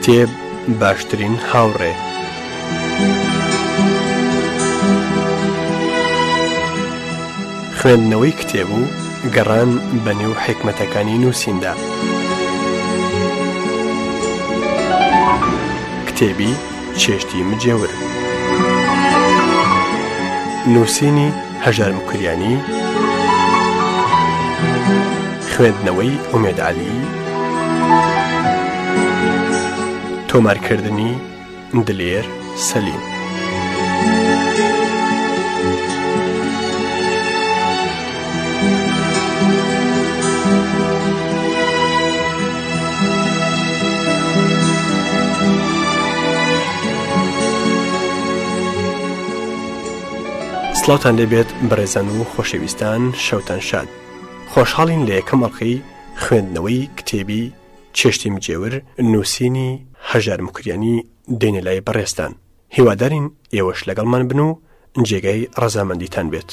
کتێب باشترین هاوڕێ. خوێندنەوەی کتێب و گەڕان بە نێو حکمەتەکانی نووسیندا. کتێبی چێشتی مجێور، نووسینی هەژار مکریانی، خوێندنەوەی ئومێد عەلی، تۆمارکردنی دلێر سەلیم. سڵاوتان لێبێت بەڕێزان و خۆشەویستان، شەوتان شاد. خۆشحاڵین لە یەکەم ئەڵقەی خوێندنەوەی کتێبی چێشتی مجێور نووسینی هەژار مکریانی دێنە لای بەڕێستان. هیوادارین ئێوەش لەگەڵمان بن و جێگای ڕەزامەندیتان بێت.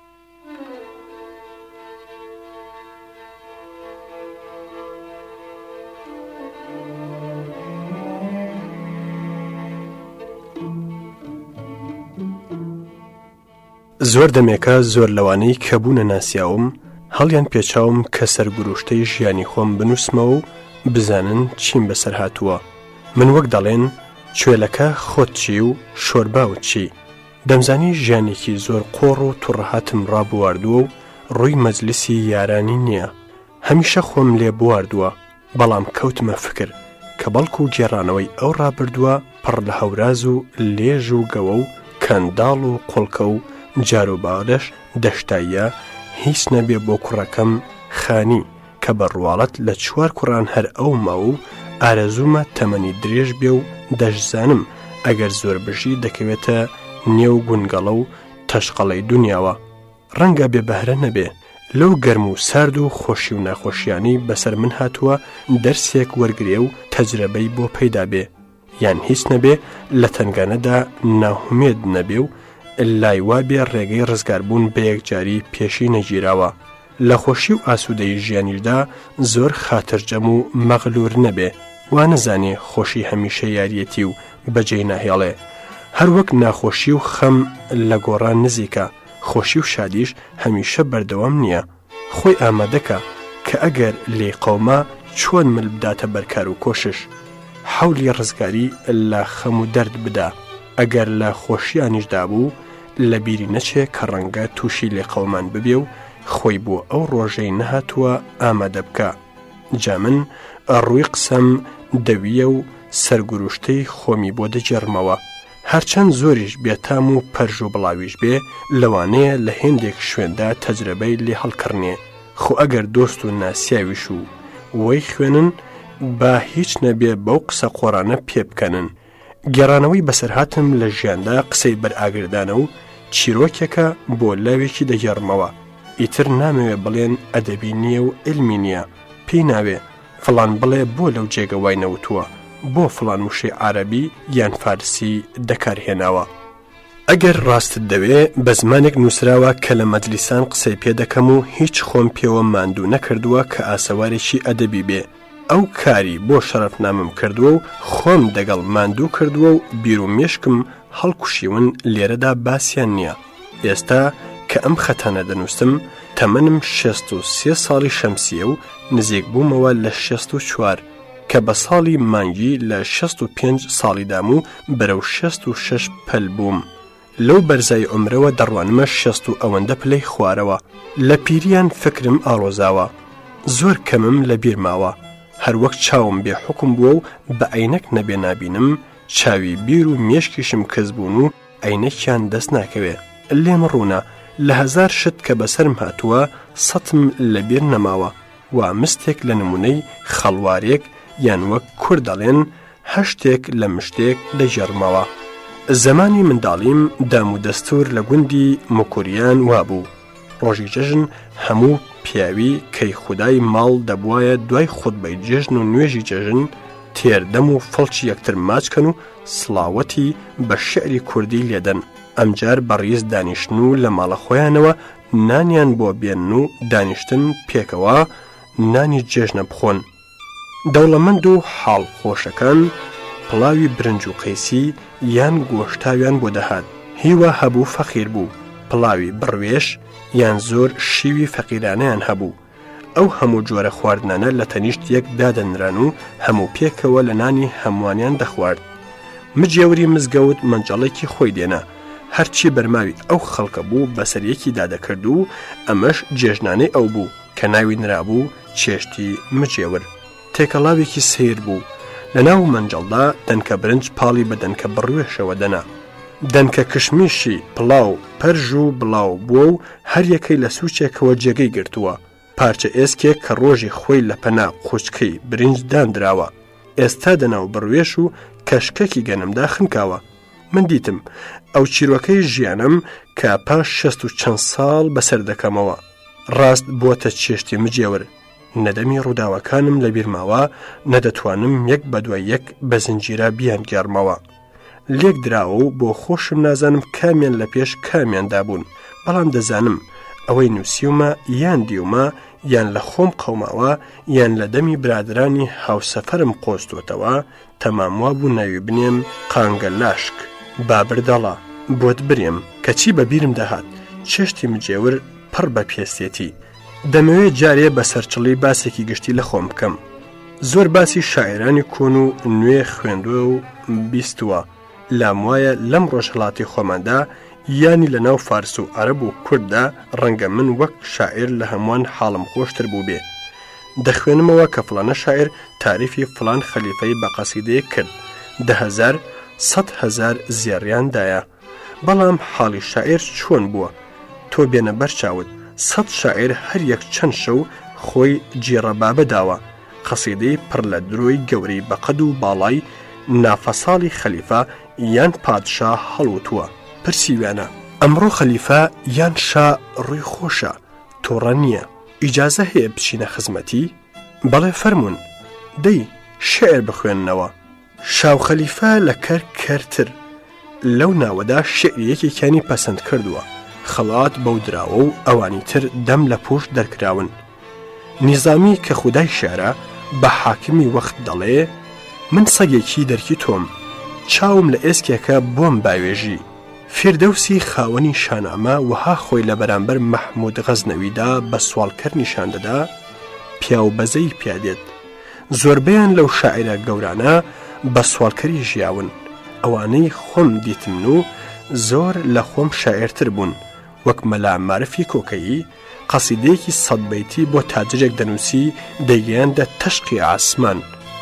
زۆر دەمێکە زۆر لەوانەی کە بوونە ناسیاوم هەڵیان پێچاوم کە سەرگروشتەی ژیانی خۆم بنووسمەوە و بزانن چیم بەسەر هاتووە. من وەک دەڵێن کوێلەکە خۆت چی و شۆرباوت چی. دەمزانی ژیانێکی زۆر قۆڕ و توڕەهاتم ڕابواردووە و ڕووی مەجلیسی یارانی نییە. هەمیشە خۆم لێ بواردووە، بەڵام کەوتمە فکر کە بەڵکو و گێڕانەوەی ئەو ڕابردووە پڕ لە هەوراز و لێژ و گەوە و کەنداڵ و قوڵکە و جار و باودەش دەشتاییە هیچ نەبێ بۆ کوڕەکەم خانی کە بەڕواڵەت لە 4 کوڕان هەر ئەو ماوە و ئارەزوومە تەمەنی درێژ بێ و دەشزانم ئەگەر زۆر بژی دەکەوێتە نێو گونگەڵە و تەشقەڵەی دنیاوە. ڕەنگە بێ بەهرە نەبێ لەو گەرم و سارد و خۆشی و ناخۆشیانی بەسەر من هاتووە دەرسێک وەرگرێ و تەجرەبەی بۆ پەیدا بێ، یان هیچ نەبێ لە تەنگانەدا ناهومێد نەبێ و لای وابێ ڕێگەی ڕزگاربوون بە یەکجاری پێشی نەگیراوە. لە خۆشی و ئاسوودەی ژیانیشدا زۆر خاترجەم و مەغلور نەبێ، وا نەزانێ خۆشی هەمیشە یاریەتی و بەجێی ناهێڵێ. هەر وەک ناخۆشی و خەم لە گۆڕان نزیکە، خۆشی و شادیش هەمیشە بەردەوام نییە. خۆی ئامادەکە کە ئەگەر لێ قەوما چۆن مل بداتە بەرکار و کۆشش، حەولی ڕزگاری لە خەم و دەرد بدا. ئەگەر لە خۆشیانیشدا بوو لە بیری نەچێ کە ڕەنگە تووشی لێ قەومان ببێ و خۆی بۆ ئەو ڕۆژەی نەهاتووە ئامادە بکە. جا من ڕووی قسەم دەویە و سەرگروشتەی خۆمی بۆ دەجێڕمەوە. هەرچەند زۆریش بێتام و پەرژ و بڵاویش بێ، لەوانەیە لە هێندێک شوێندا تەجربەی لێ هەڵکردنێ. خۆ ئەگەر دۆست و ناسیاویش و وەی خوێنن با هیچ نەبێ بەو قسە قۆڕانە پێ بکەنن. گێڕانەوەی بەسەرهاتم لە ژیاندا قسەی بەرئاگردانە و چیرۆکێکە بۆ لاوێکی دەگەڕمەوە. ئیتر نامەوێ بڵێن ئەدەبی نییە و علمی نییە، پێی ناوێ فڵان بڵێ بۆ لەو جێگەوای نەوتووە، بۆ فڵان وشەی عەرەبی یان فارسی دەکارهێناوە. ئەگەر ڕاستت دەوێ بە زمانێک نووسراوە کە لە مەجلیسان قسەی پێ دەکەم و هیچ خۆم پێوە ماندوو نەکردووە کە ئاسەوارێکی ئەدەبی بێ. ئەو کاری بۆ شەرەفنامەم کردووە و خۆم دەگەڵ ماندوو کردووە و بیر و مێشکم هەڵکوشیون لێرەدا باسییان نییە. ئێستا کە ئەم خەتانە دەنووسم تەمەنم 63 ساڵی شەمسیە و نزیک بوومەوە لە 64 کە بە ساڵی مانگی لە 65 ساڵیدام و بەرەو 66 پەل بووم. لەو بەرزای عمرەوە دەڕوانمە 60 و ئەوەندە پلەی خوارەوە. لە پیریان فکرم ئاڵۆزاوە، زۆر کەمم لە بیر ماوە. هەر وەک چاوم بێ حکم بووە و بە عینەک نەبێ نابینم، چاوی بیر و مێشکیشم کەس بوون و عینەکیان دەست ناکەوێ. لێم ڕوونە لە 1000 شت کە بەسەرم هاتووە 100م لە بیر نەماوە. وا مستێک لە نمونەی خەڵوارێک یان وەک کورد دەڵێن هەشتێک لە مشتێک دەژێڕمەوە. زەمانی منداڵیم دام و دەستور لە گوندی مکوریان وابوو. ڕۆژی جەژن هەموو پیاوی کەی خودای ماڵ دەبوایە دوای خودبەی جێژن و نوێژی جەژن تێردەم و فەڵکی یەکتر ماچکەن و سڵاوەتی بە شعری کوردی لێدەن. ئەمجار بەڕیز دانیشتن و لە ماڵە خۆیانەوە نانیان بۆ بێن و دانیشتن پێکەوە نانی جێژنە بخۆن. دەوڵەمەند و حاڵ خۆشەکان پڵاوی برنج و قەیسی یان گۆشتاویان بۆ دەهات. هیوا هەبوو فەقیر بوو، پڵاوی بڕوێش یان زۆر شیوی فەقیرانەیان هەبوو. ئەو هەموو جۆرە خواردنانە لە تەنیشت یەک دادەنران و هەموو پێکەوە لە نانی هەمووانیان دەخوارد. مجێوری مزگەوت منجەڵێکی خۆی دێنا، هەرچی بەرماوی ئەو خەڵکە بوو بەسەریەکی دادەکرد و ئەمەش جێژنانەی ئەو بوو کە ناوی نرابوو چێشتی مجێور. تێکەڵاوێکی سیر بوو، لە ناو منجەڵدا دەنکە برنج پاڵی بە دەنکە بڕوێشەوە دەنا، دەنکە کشمیشی پڵاو پەرژ و بڵاو بووە و هەر یەکەی لە سوچێکەوە جێگەی گرتووە. پارچە ئێسکێک کە ڕۆژی خۆی لە پەنا خوچکەی برنج دانراوە، ئێستا دەناو بڕوێش و کەشکەکی گەنمدا خنکاوە. من دیتم ئەو چیرۆکەی ژیانم کە پاش 60 و چەند ساڵ بەسەر دەکەمەوە. ڕاست بۆتە چێشتی مجێور. نەدەمی ڕووداوەکانم لە بیرماوە، نەدەتوانم یەک بە دوای یەک بە زنجیرە بیان گێڕمەوە. لێک دراوە و بۆ خۆشم نازانم کامیان لە پێش کامیاندا بوون، بەڵام دەزانم ئەوەی نووسیومە یان دیومە یان لە خۆم قەوماوە یان لە دەمی برادرانی هاوسەفەرم قۆستوتەوە. تەماموا بوو ناوی بنێم قانگە لاشک بابردەڵە بۆت برێم کەچی بە بیرم دەهات چێشتی مجێور پڕ بە پێستێتی. دەمەوێت جارێ بە سەرچڵی باسێکی گشتی لە خۆم بکەم. زۆر باسی شاعرانی کۆن و نوێ خوێندووە و بیستووە. لام وایە لەم ڕۆژهەڵاتی خۆماندا یانی لە ناو فارس و عەرەب و کورددا ڕەنگە من وەک شاعر لە هەمووان حاڵم خۆشتر بوو بێ. دەخوێنمەوە کە فڵانە شاعر تاریفی فڵان خەلیفەی بە قەسیدەیە کرد، 10,000 100,000 زێڕیاندایە. بەڵام حاڵی شاعر چۆن بووە؟ تۆ بێنە بەرچاوت 100 شاعر هەر یەک چەند شەو خۆی جێڕەبابە داوە، قەسیدەی پڕ لە درۆی گەورەی بەقەد و باڵای نافەساڵی خەلیفە یان پادشا هەڵوتووە. پرسیویانە ئەمڕۆ خەلیفە یان شا ڕووی خۆشە، تۆڕە نییە، ئیجازە هەیە بچینە خزمەتی؟ بەڵێ فەرمون. دەی شعر بخوێننەوە. شاو خەلیفە لە کەرتر لەو ناوەدا شعریەکێکیانی پەسەند کردووە، خەڵات بەو دراوە و ئەوانی تر دەم لە پۆش دەرکراون. نیزامی کە خودای شێرە بە حاکمی وەخت دەڵێ من سەگێکی دەرکی تۆم، چاوم لە ئێسکێکە بۆم باوێژی. فیردەوسی خاوەنی شانامە وەها خۆی لە بەرامبەر مەحموود غەزنەویدا بە سوالکەر نیشان دەدا، پیاو بەزەی پیادێت. زۆربەیان لەو شاعرە گەورانە بە سوالکەری ژیاون. ئەوانەی خۆم دیتمن و زۆر لە خۆم شاعرتر بوون، وەک مەلا مارفی کۆکەیی قەسیدەیەکی 100 بەیتی بۆ تاجرێک دەنووسی دەیگەیاندە تەشقی ئاسمان،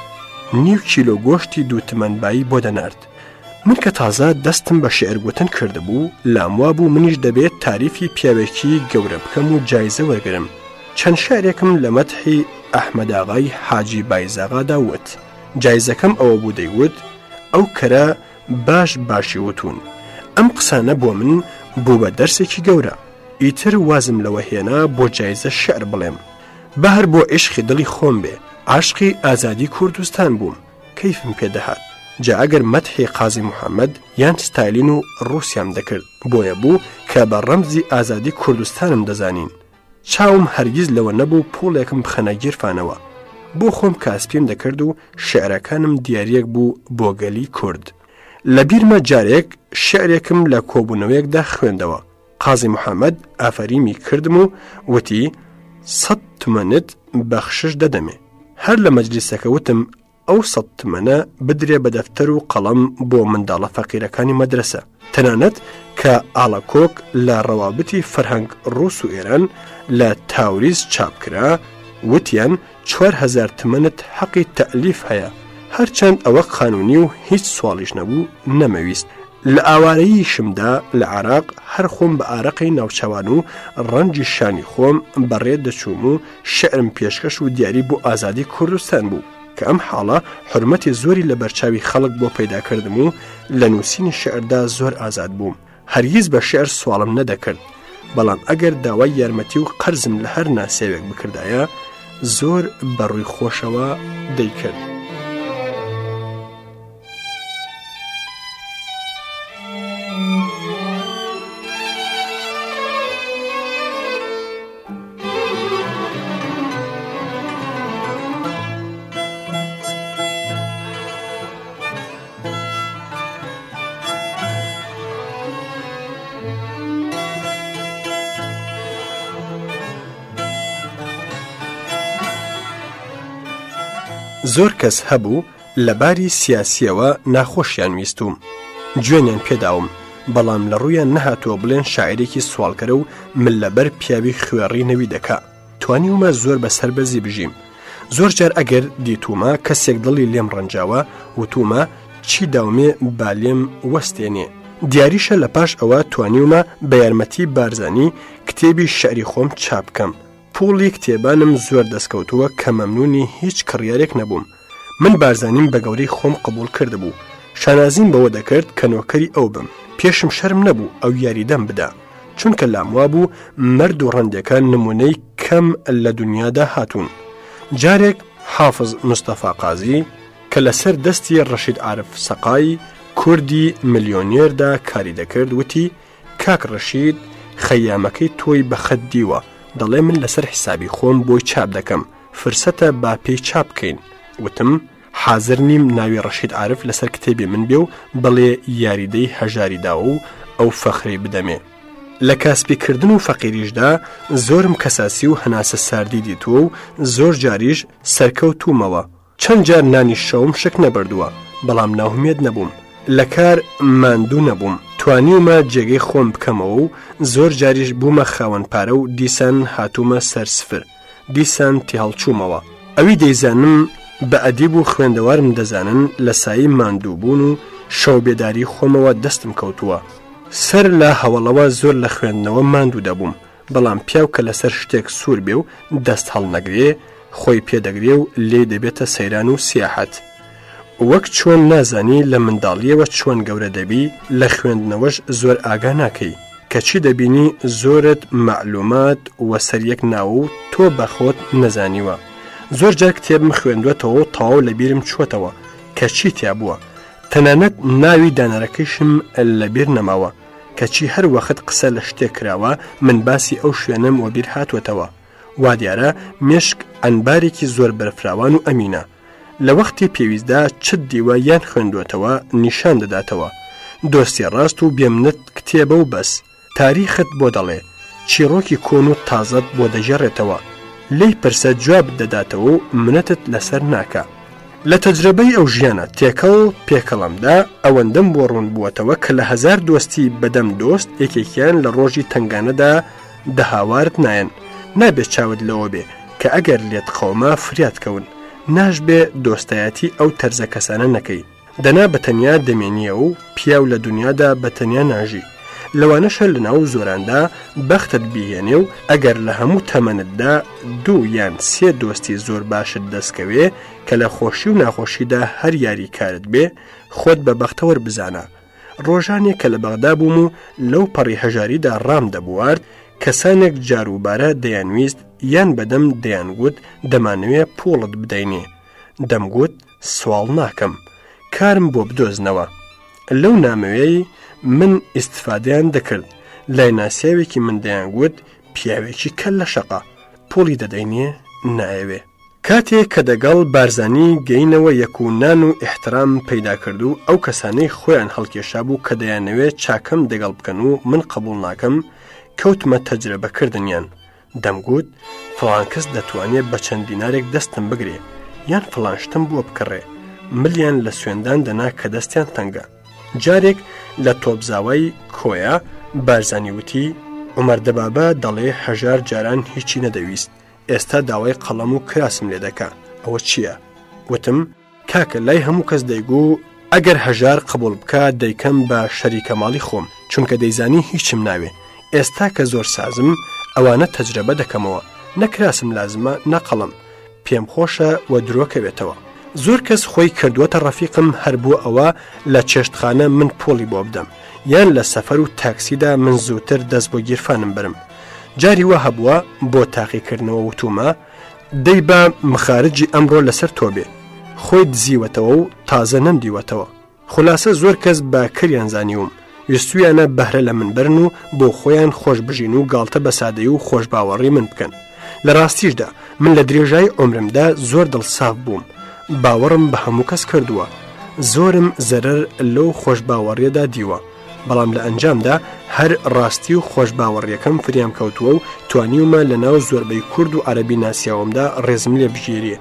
9 کیلۆ گۆشتی 2 تمەنبایی بۆ دەنارد. من کە تازە دەستم بە شعرگوتن کردبوو، لاموا بوو منیش دەبێت تاریفی پیاوێکی گەورە بکەم و جایزە وەرگرم. چەند شعرێکم لە مەدحی ئەحمەداغای حاجی بایزاغادا وت. جایزەکەم ئەوە بوو دەیوت ئەو کەرە باشی وتون. ئەم قسانە بۆ من بوو بە دەرسێکی گەورە. ئیتر وازم لەوە هێنا بۆ جایزە شعر بڵێم. بەهر بۆ عشقی دڵی خۆم بێ، عاشقی ئازادی کوردستان بووم، کەیفم پێدەهات. جا ئەگەر مەدحی قازی محەممەد یان ستالین و ڕوسیام دەکرد، بۆیە بوو کە بە ڕەمزی ئازادی کوردستانم دەزانین. چاوم هەرگیز لەوە نەبوو پوڵێکم بخەنە گیرفانەوە. بۆ خۆم کاسپیم دەکرد و شعرەکانم دیارەک بوو بۆ گەلی کورد. لە بیرمە جارێک شعرێکم لە کۆبوونەوەیەکدا خوێندەوە. قازی محەممەد ئافەریمی کردم و وتی 100 تمەنت بەخشش دەدەمێ. هەر لە مەجلیسەکە وتم ئەو 100 تمەنە بدرێ بە دەفتەر و قەڵەم بۆ منداڵە فەقیرەکانی مەدرسە. تەنانەت کە ئاڵەکۆک لە ڕەوابتی فەرهەنگ ڕووس و ئێران لە تاوریز چاپکرا، وتیان 4000 تمەنت حەقی تەئلیف هەیە. هەرچەند ئەوە قانونی و هیچ سواڵیش نەبوو، نەمەویست. لە ئاوارەییشمدا لە عێراق هەر خۆم بە ئارەقی ناوچەوان و ڕەنجی شانی خۆم بەڕێ دەچووم و شعرم پێشکەش و دیاری بۆ ئازادی کوردستان بوو کە ئەم حاڵە حرمەتی زۆری لە بەرچاوی خەڵک بۆ پەیدا کردم و لە نووسینی شعردا زۆر ئازاد بووم. هەرگیز بە شعر سواڵم نەدەکرد، بەڵام ئەگەر داوای یارمەتی و قەرزم لە هەر ناسێوێک بکردایە زۆر بەڕووی خۆشەوە دەیکرد. زۆر کەس هەبوو لەباری سیاسیەوە ناخۆشیان ویستوم گوێنیان پێداوم بەڵام لە ڕوویان نەهاتووە بڵێن شاعیرێکی سوالکەرە و من لەبەر پیاوی خوێڕی نەوی دەکا توانیومە زۆر بەسەر بەزی بژیم زۆر جار ئەگەر دیتومە کەسێک دڵی لێم ڕەنجاوە وتومە چی داومێ با لێم وەستێنێ دیاریشە لە پاش ئەوە توانیومە بە یارمەتی بارزانی کتێبی شعری خۆم چاپ بکەم پوڵی کتێبانم زۆر دەستکەوتووە کە مەمنونی هیچ کڕیارێک نەبووم من بارزانیم بە گەورەی خۆم قبول کردبوو شانازیم بەوە دەکرد کە نۆکەری ئەو بم پێشم شەرم نەبوو ئەو یاریدەم بدا چونکە لاموا بوو مەرد و ڕەندەکان نمونەی کەم لە دنیادا هاتوون جارێک حافظ مستەفا قازی کە لەسەر دەستی ڕەشید عارف سەقای کوردی ملیۆنێردا کاری دەکرد وتی کاک ڕەشید خەیامەکەی تۆی بەخەت دیوە دەڵێ من لەسەر حسابی خۆم بۆی چاپ دەکەم فرسەتە با پێی چاپ بکەین وتم حاضر نیم ناوی ڕەشید عارف لەسەر کتێبی من بێ و بڵێ یاریدەی هەژاریداوە و ئەو فەخری بدەمێ لە کاسبیکردن و فەقیریشدا زۆرم کەساسی و هەناسە ساردی دیتووە و زۆر جاریش سەرکەوتومەوە چەند جار نانی شەوم شک نەبردووە بەڵام ناومێد نەبووم لە کار ماندوو نەبووم توانیومە جێگەی خۆم بکەمەوە و زۆر جاریش بوومە خاوەن پارە و دیسان هاتوومە سەر سفر دیسان تی هەڵچوومەوە ئەوی دەیزانم بە ئەدیب و خوێندەوارم دەزانن لە سایی ماندوو بوون و شەو بێداری خۆمەوە دەستم کەوتووە سەر لە هەوڵەوە زۆر لە خوێندنەوە ماندوو دەبووم بەڵام پیاو کە لەسەر شتێک سوور بێ و دەست هەڵنەگرێ خۆی پێدەگرێ و لێ دەبێتە سەیران و سیاحەت وەک چۆن نازانی لە منداڵیەوە چۆن گەورە دەبی لە خوێندنەوەش زۆر ئاگا ناکەی کەچی دەبینی زۆرت معلومات وە سەریەک ناو و تۆ بەخۆت نەزانیوە زۆر جار کتێبم خوێندوێتەوە و تەواو لە بیرم چوەتەوە کەچی تیا بووە تەنانەت ناوی دانەرەکەیشم لەبیر نەماوە کەچی هەر وەخت قسە لە شتێک کراوە من باسی ئەو شوێنم وە بیر هاتوەتەوە وا دیارە مێشک ئەنبارێکی زۆر بەرفراوان و ئەمینە لە وەختی پێویستدا چت دیوە یان خوێندوێتەوە نیشان دەداتەوە دۆستی ڕاست و بێمنت کتێبە و بەس تاریخت بۆ دەڵێ چیرۆکی کۆن و تازەت بۆ دەژێڕێتەوە لی پرسە جواب دەداتەوە و منەتت لەسەر ناکە لە تەجربەی ئەو ژیانە تێکە و پێکەڵەمدا ئەوەندەم بۆ ڕوون بووەتەوە کە لە 1000 دۆستی بەدەم دۆست یەکێکیان لە ڕۆژی تنگانەدا دەهاوارت نایەن نابێت چاوت لەوە بێ کە ئەگەر لێت خەومە فریات کەون ناشبێ دۆستایەتی ئەو تەرزە کەسانە نەکەی دەنا بەتەنیا دەمێنیە و پیاو لە دنیادا بەتەنیا ناژی لەوانەشە لە ناو زۆراندا بەختت بیهێنێ و ئەگەر لە هەموو تەمەنتدا 2 یان 3 دۆستی زۆر باشت دەستکەوێ کە لە خۆشی و ناخۆشیدا هەر یاری کارت بێ خۆت بە بەختەوەر بزانە ڕۆژانێک کە لە بەغدا بووم و لەو پەڕی هەژاریدا ڕام دەبوارد کەسانێک جاروبارە دەیانویست یان بەدەم دەیانگوت دەمانەوێ پوڵت بدەینێ دەمگوت سوال ناکەم کارم بۆ بدۆزنەوە لەو نامەوەی من ئیستفادەیان دەکرد لای ناسیاوێکی من دەیانگوت پیاوێکی کەل لە شەقا پۆڵی دەدەینێ نایەوێ کاتێک کە دەگەڵ بارزانی گەینەوە یەکونان و احترام پەیدا کرد و ئەو کەسانەی خۆیان هەڵکێشا بوو کە دەیانەوێت چاکەم دەگەڵ بکەن و من قبول ناکەم کەوتمە تەجربەکردنیان دەمگوت فڵان کەس دەتوانێت بە چەند دینارێک دەستم بگرێ یان فڵان شتم بووە بکڕێ ملیان لە سوێندان دەنا کە دەستیان تەنگە جارێک لە تۆبزاوای کۆیە بارزانی وتی عومەر دەبابە دەڵێ 1000 جاران هیچی نەدەویست ئێستا داوای قەڵەم و کراسم لێ دەکا ئەوە چییە؟ وتم کاکە لای هەموو کەس دەیگو ئەگەر 1000 قبول بکە دەیکەم بە شەریکە ماڵی خۆم چونکە دەیزانی هیچم ناوێ ئێستا کە زۆر سازم ئەوانە تەجربە دەکەمەوە نەکراسم لازمە نەقەڵم پێم خۆشە و درۆکەوێتەوە زۆر کەس خۆی کردووەتە ڕەفیقم هەر بووە ئەوە لە چێشتخانە من پۆڵی بۆ بدەم یان لە سەفەر و تاکسیدا من زووتر دەست بۆ گیرفانم برم جاری وە هەبووە بۆ تاقیکردنەوە وتومە دەی بە مخارجی ئەمڕۆ لەسەر تۆ بێ خۆی دزیوەتەوە و تازە نەمدیوەتەوە خولاسە زۆر کەس بە کریان زانیوم ویستویانە بەهرە لە من برن و بۆ خۆیان خۆش بژین و گاڵتە بە سادەی و خۆش باوەڕی من بکەن لە ڕاستیشدا من لە درێژای عمرمدا زۆر دڵساف بووم باوەڕم بە هەموو کەس کردووە زۆرم زەرەر لەو خۆش باوەڕیەدا دیوە بەڵام لە ئەنجامدا هەر ڕاستی و خۆش باوەڕیەکەم فریام کەوتووە و توانیومە لە ناو زۆربەی کورد و عەرەبی ناسیاومدا ڕێزم لێ بژێریە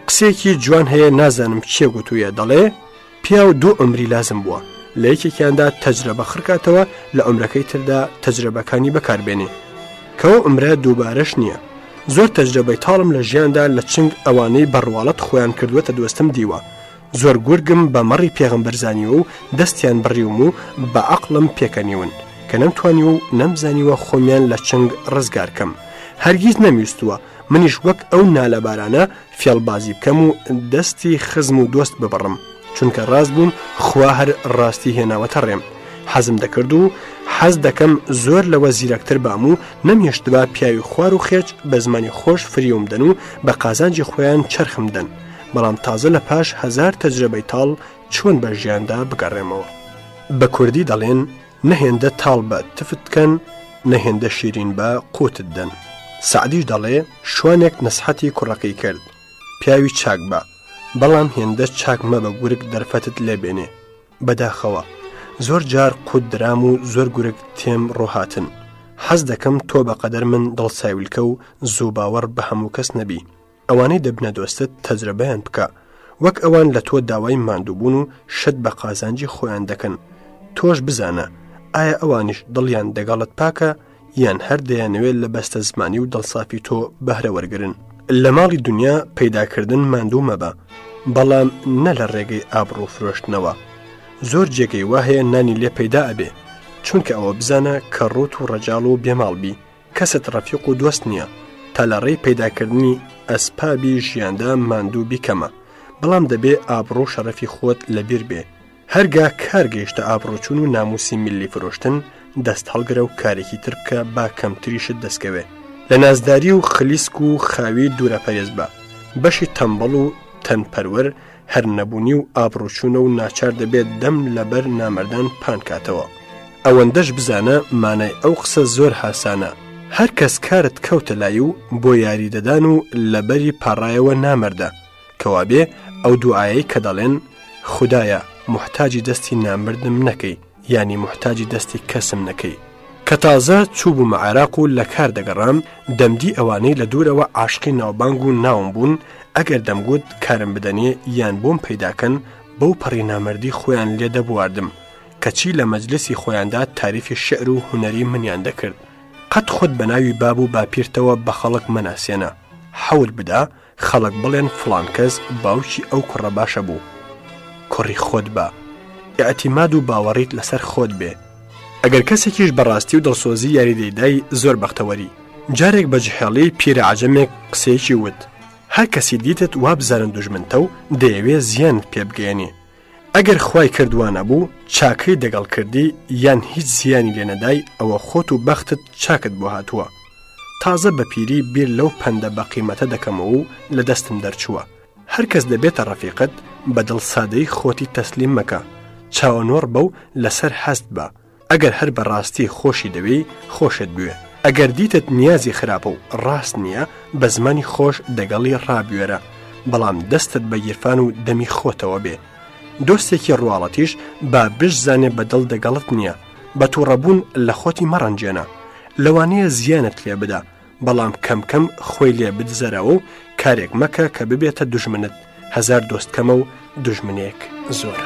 قسێکی جوان هەیە نازانم چێ گوتوویە دەڵێ پیا و 2 عمری لازم بووە لە یەکێکیاندا تەجربە خڕکاتەوە لە عمرەکەی تردا تەجربەکانی بەکاربێنێ کەەوە عمرە دووبارەش نییە زۆر تەجربەی تاڵم لە ژیاندا لە چنگ ئەوانەی بەڕواڵەت خۆیان کردووەتە دۆستم دیوە زۆر گورگم بە مەڕی پێغەمبەرزانیوە و دەستیان بڕیوم و بە عەقڵم پێکەنیون کە نەمتوانی و نەمزانیوە خۆمیان لە چنگ ڕزگارکەم هەرگیز نەمیویستووە منیش وەک ئەو نالەبارانە فێڵبازی بکەم و دەستی خزم و دۆست ببڕم چونکە ڕاست بووم خوا هەر ڕاستی هێناوەتە ڕێم حەزم دەکرد و حەز دەکەم زۆر لەوە زیرەکتر بام و نەمهێشتبا پیاوی خوار و خێچ بە زمانی خۆش فریوم دەن و بە قازانجی خۆیان چرخم دەن بەڵام تازە لە پاش 1000 تەجربەی تاڵ چۆن بە ژیاندا بگەڕێمەوە بە کوردی دەڵێن نەهێندە تاڵ بە تفت کەن نەهێندە شیرین بە قوتت دەن سعدیش دەڵێ شوانێک نەسحەتی کوڕەکەی کرد پیاوی چاک بە بەڵام هێندە چاک مەبە گورگ دەرفەتت لێبێنێ بەداخەوە زۆر جار قوت درام و زۆر گورگ تێم ڕۆهاتن حەز دەکەم تۆ بەقەدەر من دڵساویلکە و زوو باوەڕ بە هەموو کەس نەبی ئەوانەی دەبنە دۆستت تەجربەیان بکە وەک ئەوان لە تۆ داوای ماندووبوون و شت بە قازانجی خۆیان دەکەن تۆش بزانە ئایا ئەوانیش دڵیان دەگەڵت پاکە یان هەر دەیانەوێت لە بەستە زمانی و دڵسافی تۆ بەهرە وەرگرن لە ماڵی دنیا پەیداکردن ماندوو مەبە بەڵام نە لە ڕێگەی ئابڕوو فرۆشتنەوە زۆر جێگەی وا هەیە نانی لێ پەیدا ئەبێ چونکە ئەوە بزانە کە ڕوت و ڕەجاڵ و بێماڵبی کەست ڕەفیق و دۆست نییە تا لە ڕێی پەیداکردنی ئەسپابی ژیاندا ماندوو بیکەمە بەڵام دەبێ ئابڕوو شەرەفی خۆت لەبیر بێ هەرگا کارگەیشتە ئابڕۆچوون و ناموسی میلی فرۆشتن دەست هەڵگرە و کارێکی تر بکە با کەمتریشت دەستکەوێ لە نازداری و خلیسک و خاوی دوورە پەرێز بە بەشی تەمبەڵ و تەنپەروەر هەر نەبوونی و ئابڕۆچوونە و ناچار دەبێت دەم لەبەر نامەردان پانکاتەوە ئەوەندەش بزانە مانای ئەو قسە زۆر حاسانە هەر کەس کارت کەوتە لای و بۆ یاری دەدان و لەبەری پاڕایەوە نامەردە کەوابێ ئەو دوعایەی کە دەڵێن خودایە محتاجی دەستی نامردم نەکەی ینی محتاجی دەستی کەسم نەکەی کە تازە چوو بوومە عێراق و لە کار دەگەڕام دەمدی ئەوانەی لە دوورەوە عاشقی ناوبانگ و ناوم بوون ئەگەر دەمگوت کارم بدەنێ یان بۆم پەیداکەن بەو پەڕی نامەردی خۆیان لێ دەبواردم کەچی لە مەجلسی خۆیاندا تاریفی شعر و هونەری منیان دەکرد قەت خۆت بە ناوی باب و باپیرتەوە بە خەڵک مەناسێنە حەول بدا خەڵک بڵێن فڵان کەس باوکی ئەو کوڕە باشە بوو کوڕی خۆت بە ئەعتیماد و باوەڕیت لەسەر خۆت بێ ئەگەر کەسێکیش بەڕاستی و دڵسۆزی یاریدەیدای زۆر بەختەوەری جارێک بە جحێڵی پیرە عەجەمێک قسەیەکی وت هەر کەسی دیتت وا بزانن دوژمنتە و دەیەوێ زیانت پێ بگەێنێ ئەگەر خوای کردوانە بوو چاکەی دەگەڵ کردی یان هیچ زیانی لێ نەدای ئەوە خۆت و بەختت چاکت بۆ هاتووە تازە بە پیری بیر لەو پەندە بە قیمەتە دەکەمەوە و لە دەستم دەرچووە هەر کەس دەبێتە ڕەفیقت بە دڵسادەی خۆتی تەسلیم مەکە چاوەنۆڕ بە و لەسەر هەست بە ئەگەر هەر بەڕاستی خۆشی دەوێ خۆشت بوێ ئەگەر دیتت نیازی خراپە و ڕاست نییە بە زمانی خۆش دەگەڵی ڕابوێرە بەڵام دەستت بە گیرفان و دەمی خۆتەوە بێ دۆستێکی ڕواڵەتیش با بشزانێ بەدڵ دەگەڵت نییە بە تووڕەبوون لە خۆتی مەڕەنجێنە لەوانەیە زیانت لێ بدە بەڵام کەم کەم خۆی لێ بدزەرەوە و کارێک مەکە کە ببێتە دوژمنت 1000 دۆست کەمە و دوژمنێک زۆرە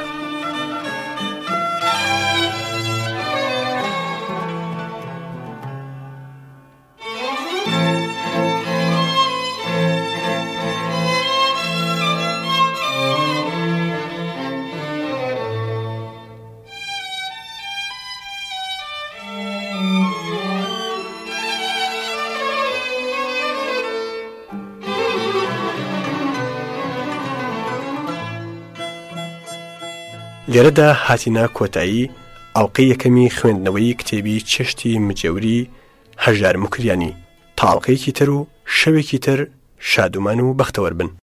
لێرەدا هاتینا کۆتایی ئەڵقەی یەکەمی خوێندنەوەی کتێبی چشتی مجەوری هەژار مکریانی تا ئەڵقەیەکی تر و شەوێکی تر شادومان و بەختەوەر بن.